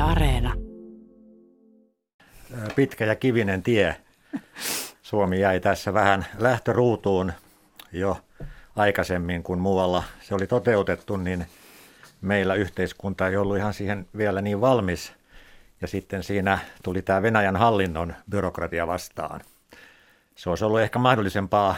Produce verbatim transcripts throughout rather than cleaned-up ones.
Areena. Pitkä ja kivinen tie. Suomi jäi tässä vähän lähtöruutuun jo aikaisemmin kuin muualla se oli toteutettu, niin meillä yhteiskunta ei ollut ihan siihen vielä niin valmis. Ja sitten siinä tuli tämä Venäjän hallinnon byrokratia vastaan. Se olisi ollut ehkä mahdollisempaa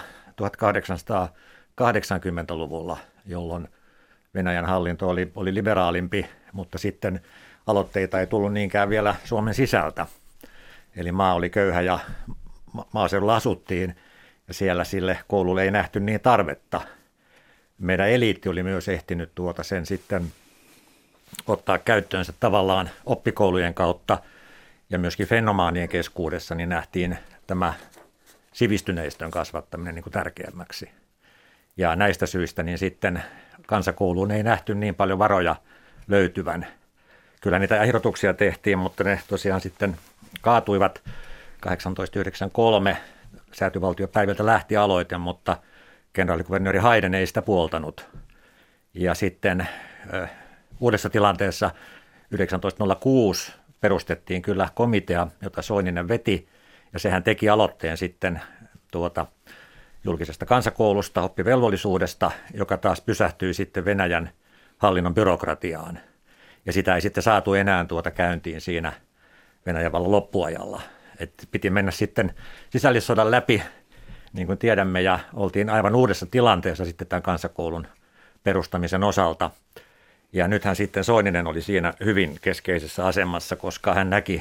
tuhatkahdeksansataakahdeksankymmentäluvulla, jolloin Venäjän hallinto oli, oli liberaalimpi, mutta sitten aloitteita ei tullut niinkään vielä Suomen sisältä. Eli maa oli köyhä ja maaseudulla asuttiin ja siellä sille koululle ei nähty niin tarvetta. Meidän eliitti oli myös ehtinyt tuota sen sitten ottaa käyttöönsä tavallaan oppikoulujen kautta ja myöskin fenomaanien keskuudessa niin nähtiin tämä sivistyneistön kasvattaminen niin kuin tärkeämmäksi. Ja näistä syistä niin sitten kansakouluun ei nähty niin paljon varoja löytyvän. Kyllä niitä ehdotuksia tehtiin, mutta ne tosiaan sitten kaatuivat tuhatkahdeksansataayhdeksänkymmentäkolme. Säätyvaltiopäiviltä lähti aloite, mutta kenraalikuvernööri Hayden ei sitä puoltanut. Ja sitten ö, uudessa tilanteessa tuhatyhdeksänsataanolla kuusi perustettiin kyllä komitea, jota Soininen veti, ja sehän teki aloitteen sitten tuota julkisesta kansakoulusta, oppivelvollisuudesta, joka taas pysähtyi sitten Venäjän hallinnon byrokratiaan. Ja sitä ei sitten saatu enää tuota käyntiin siinä Venäjän vallan loppuajalla. Et piti mennä sitten sisällissodan läpi, niin kuin tiedämme, ja oltiin aivan uudessa tilanteessa sitten tämän kansakoulun perustamisen osalta. Ja nythän sitten Soininen oli siinä hyvin keskeisessä asemassa, koska hän näki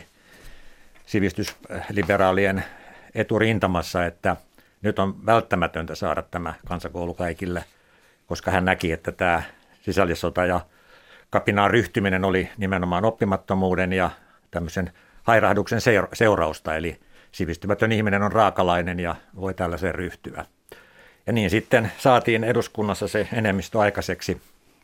sivistysliberaalien eturintamassa, että nyt on välttämätöntä saada tämä kansakoulu kaikille, koska hän näki, että tämä sisällissota ja kapinaan ryhtyminen oli nimenomaan oppimattomuuden ja tämmöisen hairahduksen seurausta, eli sivistymätön ihminen on raakalainen ja voi tällaiseen ryhtyä. Ja niin sitten saatiin eduskunnassa se enemmistö aikaiseksi.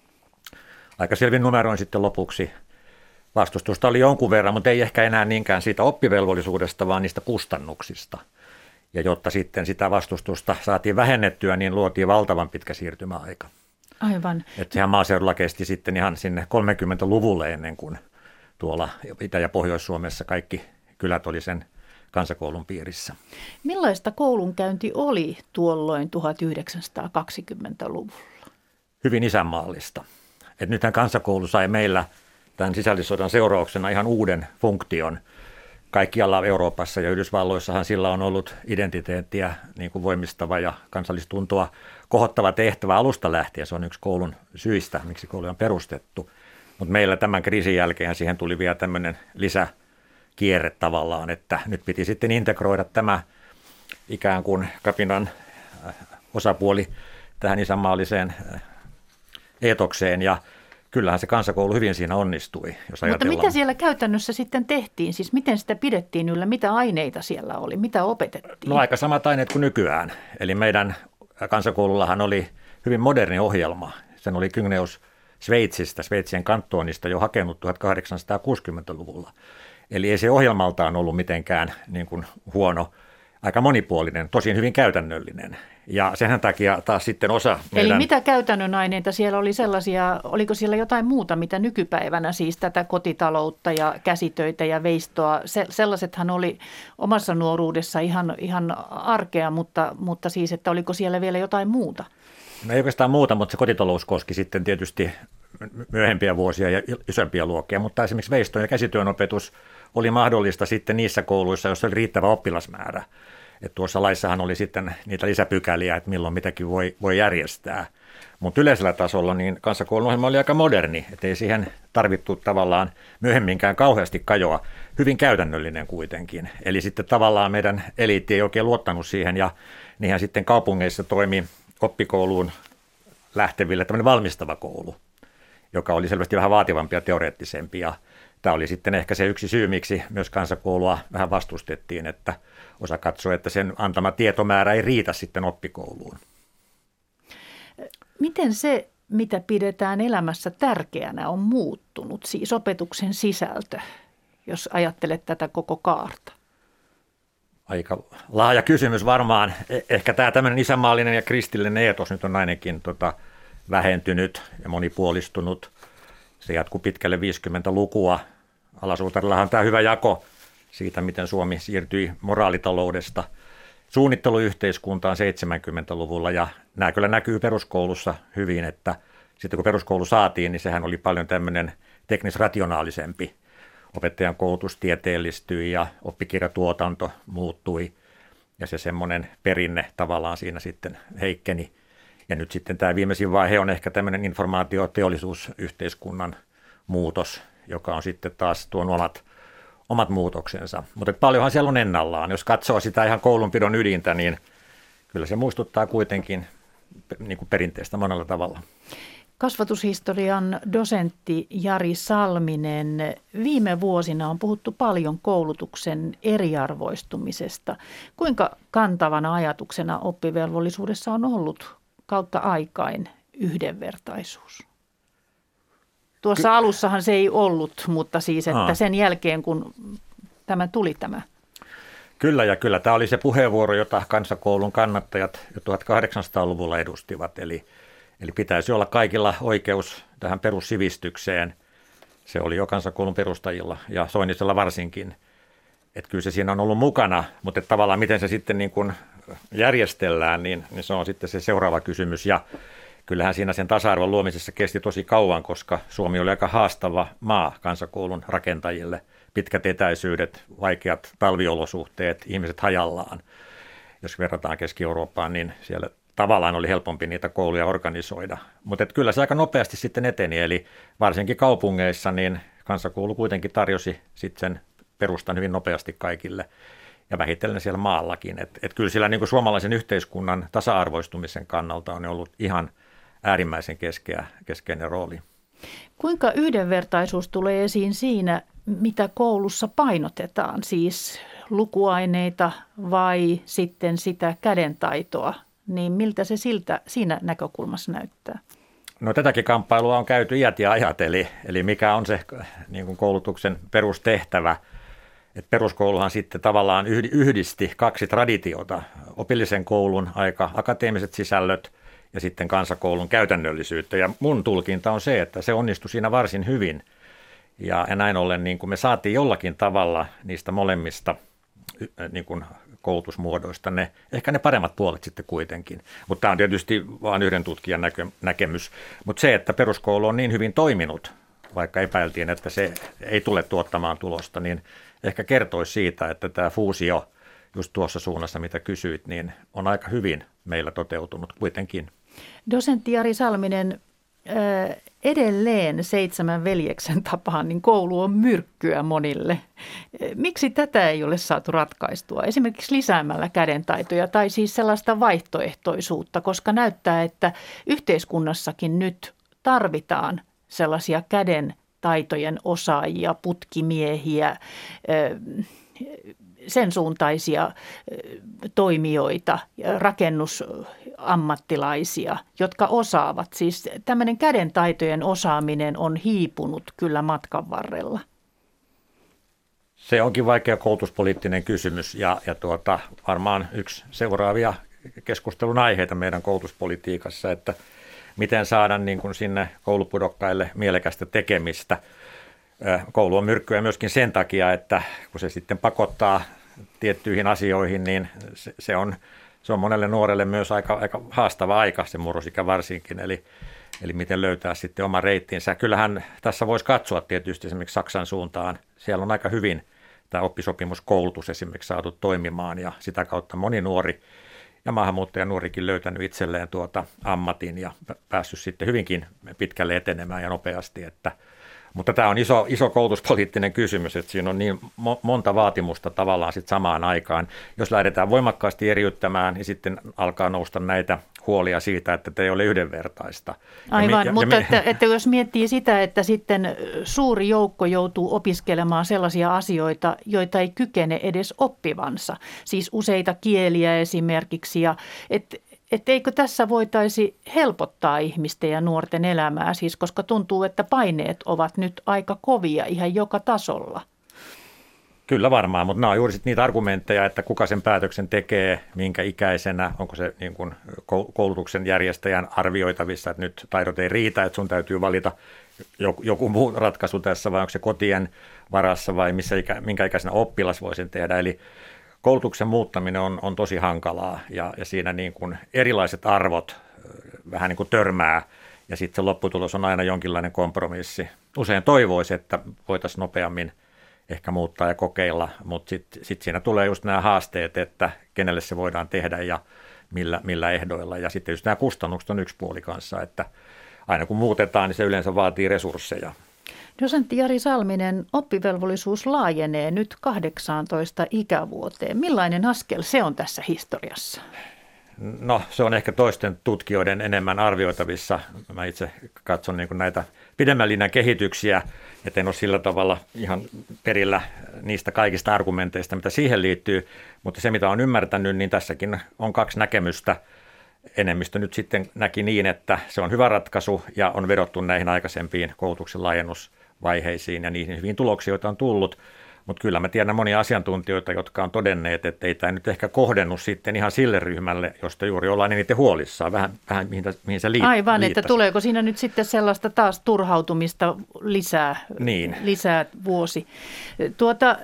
Aika selvin numeroin sitten lopuksi. Vastustusta oli jonkun verran, mutta ei ehkä enää niinkään siitä oppivelvollisuudesta, vaan niistä kustannuksista. Ja jotta sitten sitä vastustusta saatiin vähennettyä, niin luotiin valtavan pitkä siirtymäaika. Aivan. Että sehän maaseudulla kesti sitten ihan sinne kolmekymmentäluvulle ennen kuin tuolla Itä- ja Pohjois-Suomessa kaikki kylät oli sen kansakoulun piirissä. Millaista koulunkäynti oli tuolloin tuhatyhdeksänsataakaksikymmentäluvulla? Hyvin isänmaallista. Et nythän kansakoulu sai meillä tämän sisällissodan seurauksena ihan uuden funktion. Kaikkialla Euroopassa ja Yhdysvalloissahan sillä on ollut identiteettiä niin kuin voimistava ja kansallistuntoa kohottava tehtävä alusta lähtien. Se on yksi koulun syistä, miksi koulu on perustettu. Mutta meillä tämän kriisin jälkeen siihen tuli vielä tämmöinen lisäkierre tavallaan, että nyt piti sitten integroida tämä ikään kuin kapinan osapuoli tähän isänmaalliseen eetokseen ja kyllähän se kansakoulu hyvin siinä onnistui, jos Mutta ajatellaan. mitä siellä käytännössä sitten tehtiin? Siis miten sitä pidettiin yllä? Mitä aineita siellä oli? Mitä opetettiin? No aika samat aineet kuin nykyään. Eli meidän kansakoulullahan oli hyvin moderni ohjelma. Sen oli Kygneus Sveitsistä, Sveitsien kantonista jo hakenut tuhatkahdeksansataakuusikymmentäluvulla. Eli ei se ohjelmaltaan ollut mitenkään niin kuin huono, aika monipuolinen, tosin hyvin käytännöllinen. Ja sen takia taas sitten osa meidän... Eli mitä käytännön aineita siellä oli sellaisia, oliko siellä jotain muuta, mitä nykypäivänä, siis tätä kotitaloutta ja käsitöitä ja veistoa, se, sellaisethan oli omassa nuoruudessa ihan, ihan arkea, mutta, mutta siis, että oliko siellä vielä jotain muuta? No ei oikeastaan muuta, mutta se kotitalous koski sitten tietysti myöhempiä vuosia ja isompia luokkia, mutta esimerkiksi veiston ja käsityön opetus oli mahdollista sitten niissä kouluissa, joissa oli riittävä oppilasmäärä. Että tuossa laissahan oli sitten niitä lisäpykäliä, että milloin mitäkin voi, voi järjestää. Mutta yleisellä tasolla niin kansakoulun ohjelma oli aika moderni, että ei siihen tarvittu tavallaan myöhemminkään kauheasti kajoa. Hyvin käytännöllinen kuitenkin. Eli sitten tavallaan meidän eliitti ei oikein luottanut siihen ja niinhän sitten kaupungeissa toimi oppikouluun lähteville tämmöinen valmistava koulu, joka oli selvästi vähän vaativampi ja teoreettisempi. Ja tämä oli sitten ehkä se yksi syy, miksi myös kansakoulua vähän vastustettiin, että osa katsoi, että sen antama tietomäärä ei riitä sitten oppikouluun. Miten se, mitä pidetään elämässä tärkeänä, on muuttunut, siis opetuksen sisältö, jos ajattelet tätä koko kaarta? Aika laaja kysymys varmaan. Ehkä tämä tämmöinen isänmaallinen ja kristillinen eetos nyt on ainakin tota, vähentynyt ja monipuolistunut. Se jatkuu pitkälle viisikymmentälukua Ala-Suutarillahan on tämä hyvä jako siitä, miten Suomi siirtyi moraalitaloudesta suunnitteluyhteiskuntaan seitsemänkymmentäluvulla, ja nämä kyllä näkyy peruskoulussa hyvin, että sitten kun peruskoulu saatiin, niin sehän oli paljon tämmöinen teknisrationaalisempi. Opettajan koulutus tieteellistyi ja oppikirjatuotanto muuttui, ja se semmoinen perinne tavallaan siinä sitten heikkeni. Ja nyt sitten tämä viimeisin vaihe on ehkä tämmöinen informaatioteollisuusyhteiskunnan muutos, joka on sitten taas tuon omat, omat muutoksensa. Mutta paljonhan siellä on ennallaan. Jos katsoo sitä ihan koulunpidon ydintä, niin kyllä se muistuttaa kuitenkin niin kuin perinteistä monella tavalla. Kasvatushistorian dosentti Jari Salminen, viime vuosina on puhuttu paljon koulutuksen eriarvoistumisesta. Kuinka kantavana ajatuksena oppivelvollisuudessa on ollut kautta aikain yhdenvertaisuus? Tuossa Ky- alussahan se ei ollut, mutta siis että Aa. sen jälkeen kun tämä tuli tämä. Kyllä ja kyllä. Tämä oli se puheenvuoro, jota kansakoulun kannattajat jo tuhatkahdeksansataaluvulla edustivat, eli Eli pitäisi olla kaikilla oikeus tähän perussivistykseen. Se oli jo kansakoulun perustajilla ja Soinisella varsinkin. Että kyllä se siinä on ollut mukana, mutta että tavallaan miten se sitten niin kuin järjestellään, niin, niin se on sitten se seuraava kysymys. Ja kyllähän siinä sen tasa-arvon luomisessa kesti tosi kauan, koska Suomi oli aika haastava maa kansakoulun rakentajille. Pitkät etäisyydet, vaikeat talviolosuhteet, ihmiset hajallaan. Jos verrataan Keski-Eurooppaan, niin siellä tavallaan oli helpompi niitä kouluja organisoida, mutta kyllä se aika nopeasti sitten eteni, eli varsinkin kaupungeissa niin kansakoulu kuitenkin tarjosi sitten sen perustan hyvin nopeasti kaikille ja vähitellen siellä maallakin. Et, et kyllä sillä niin kuin suomalaisen yhteiskunnan tasa-arvoistumisen kannalta on ollut ihan äärimmäisen keskeä, keskeinen rooli. Kuinka yhdenvertaisuus tulee esiin siinä, mitä koulussa painotetaan, siis lukuaineita vai sitten sitä kädentaitoa? Niin miltä se siltä siinä näkökulmassa näyttää? No tätäkin kamppailua on käyty iät ja ajat, eli, eli mikä on se niin kuin koulutuksen perustehtävä. Et peruskouluhan sitten tavallaan yhdisti kaksi traditiota, opillisen koulun aika akateemiset sisällöt ja sitten kansakoulun käytännöllisyyttä. Ja mun tulkinta on se, että se onnistui siinä varsin hyvin ja, ja näin ollen niin kuin me saatiin jollakin tavalla niistä molemmista niin kuin koulutusmuodoista, ne, ehkä ne paremmat puolet sitten kuitenkin. Mutta tämä on tietysti vain yhden tutkijan näkö, näkemys. Mutta se, että peruskoulu on niin hyvin toiminut, vaikka epäiltiin, että se ei tule tuottamaan tulosta, niin ehkä kertoisi siitä, että tämä fuusio just tuossa suunnassa, mitä kysyit, niin on aika hyvin meillä toteutunut kuitenkin. Dosentti Jari Salminen, edelleen seitsemän veljeksen tapaan, niin koulu on myrkkyä monille. Miksi tätä ei ole saatu ratkaistua? Esimerkiksi lisäämällä kädentaitoja tai siis sellaista vaihtoehtoisuutta, koska näyttää, että yhteiskunnassakin nyt tarvitaan sellaisia kädentaitojen osaajia, putkimiehiä, sen suuntaisia toimijoita, rakennusammattilaisia, jotka osaavat. Siis tämmöinen kädentaitojen osaaminen on hiipunut kyllä matkan varrella. Se onkin vaikea koulutuspoliittinen kysymys ja, ja tuota, varmaan yksi seuraavia keskustelun aiheita meidän koulutuspolitiikassa, että miten saada niin kuin sinne koulupudokkaille mielekästä tekemistä. Koulu on myrkkyä myöskin sen takia, että kun se sitten pakottaa tiettyihin asioihin, niin se, se, on, se on monelle nuorelle myös aika, aika haastava aika, se murrosikä varsinkin, eli, eli miten löytää sitten oma reittinsä. Kyllähän tässä voisi katsoa tietysti esimerkiksi Saksan suuntaan. Siellä on aika hyvin tämä oppisopimuskoulutus esimerkiksi saatu toimimaan ja sitä kautta moni nuori ja maahanmuuttaja nuorikin löytänyt itselleen tuota ammatin ja päässyt sitten hyvinkin pitkälle etenemään ja nopeasti, että mutta tämä on iso, iso koulutuspoliittinen kysymys, että siinä on niin monta vaatimusta tavallaan sitten samaan aikaan. Jos lähdetään voimakkaasti eriyttämään, niin sitten alkaa nousta näitä huolia siitä, että ei ole yhdenvertaista. Aivan, ja, mutta ja, että, että jos miettii sitä, että sitten suuri joukko joutuu opiskelemaan sellaisia asioita, joita ei kykene edes oppivansa, siis useita kieliä esimerkiksi, ja että Että eikö tässä voitaisi helpottaa ihmisten ja nuorten elämää, siis koska tuntuu, että paineet ovat nyt aika kovia ihan joka tasolla. Kyllä varmaan, mutta nämä on juuri niitä argumentteja, että kuka sen päätöksen tekee, minkä ikäisenä, onko se niin kuin koulutuksen järjestäjän arvioitavissa, että nyt taidot ei riitä, että sun täytyy valita joku, joku muu ratkaisu tässä vai onko se kotien varassa vai missä ikä, minkä ikäisenä oppilas voi sen tehdä. Eli koulutuksen muuttaminen on, on tosi hankalaa ja, ja siinä niin kuin erilaiset arvot vähän niin kuin törmää ja sitten se lopputulos on aina jonkinlainen kompromissi. Usein toivoisi, että voitaisiin nopeammin ehkä muuttaa ja kokeilla, mutta sitten sit siinä tulee just nämä haasteet, että kenelle se voidaan tehdä ja millä, millä ehdoilla. Ja sitten just nämä kustannukset on yksi puoli kanssa, että aina kun muutetaan, niin se yleensä vaatii resursseja. Dosentti Jari Salminen, oppivelvollisuus laajenee nyt kahdeksaantoista ikävuoteen. Millainen askel se on tässä historiassa? No se on ehkä toisten tutkijoiden enemmän arvioitavissa. Mä itse katson niin kuin näitä pidemmän linjan kehityksiä, että en ole sillä tavalla ihan perillä niistä kaikista argumenteista, mitä siihen liittyy. Mutta se, mitä on ymmärtänyt, niin tässäkin on kaksi näkemystä. Enemmistö nyt sitten näki niin, että se on hyvä ratkaisu ja on vedottu näihin aikaisempiin koulutuksen laajennusvaiheisiin ja niihin hyviin tuloksiin, joita on tullut. Mutta kyllä mä tiedän monia asiantuntijoita, jotka on todenneet, että ei tämä nyt ehkä kohdennu sitten ihan sille ryhmälle, josta juuri ollaan eniten huolissaan, vähän, vähän mihin, mihin se liittyy. Aivan, liittäisi. Että tuleeko siinä nyt sitten sellaista taas turhautumista lisää, niin. lisää vuosi. Tuota,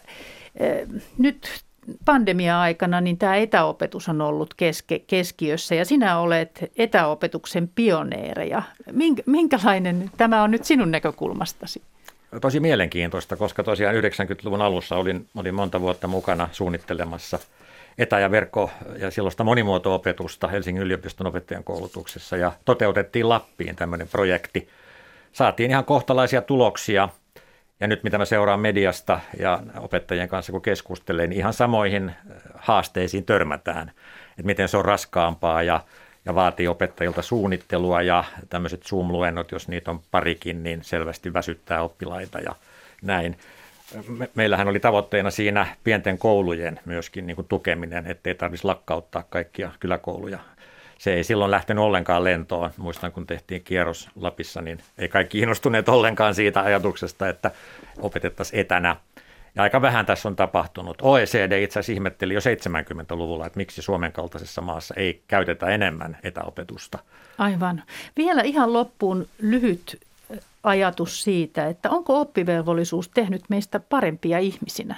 nyt pandemia-aikana niin tämä etäopetus on ollut keske, keskiössä ja sinä olet etäopetuksen pioneereja. Minkälainen tämä on nyt sinun näkökulmastasi? Tosi mielenkiintoista, koska tosiaan yhdeksänkymmentäluvun alussa olin, olin monta vuotta mukana suunnittelemassa etä- ja verkko- ja silloista monimuoto-opetusta Helsingin yliopiston opettajan koulutuksessa ja toteutettiin Lappiin tämmöinen projekti. Saatiin ihan kohtalaisia tuloksia ja nyt mitä mä seuraan mediasta ja opettajien kanssa kun keskustelen, niin ihan samoihin haasteisiin törmätään, että miten se on raskaampaa ja ja vaatii opettajilta suunnittelua ja tämmöiset Zoom-luennot, jos niitä on parikin, niin selvästi väsyttää oppilaita ja näin. Me, meillähän oli tavoitteena siinä pienten koulujen myöskin niin kuin tukeminen, ettei tarvitsisi lakkauttaa kaikkia kyläkouluja. Se ei silloin lähtenyt ollenkaan lentoon. Muistan, kun tehtiin kierros Lapissa, niin ei kaikki innostuneet ollenkaan siitä ajatuksesta, että opetettaisiin etänä. Ja aika vähän tässä on tapahtunut. O E C D itse asiassa ihmetteli jo seitsemänkymmentäluvulla, että miksi Suomen kaltaisessa maassa ei käytetä enemmän etäopetusta. Aivan. Vielä ihan loppuun lyhyt ajatus siitä, että onko oppivelvollisuus tehnyt meistä parempia ihmisinä?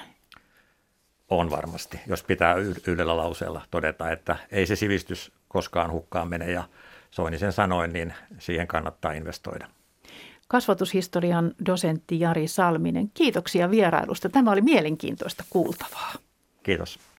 On varmasti, jos pitää yhdellä lauseella todeta, että ei se sivistys koskaan hukkaan mene ja Soinisen sanoin, niin siihen kannattaa investoida. Kasvatushistorian dosentti Jari Salminen, kiitoksia vierailusta. Tämä oli mielenkiintoista kuultavaa. Kiitos.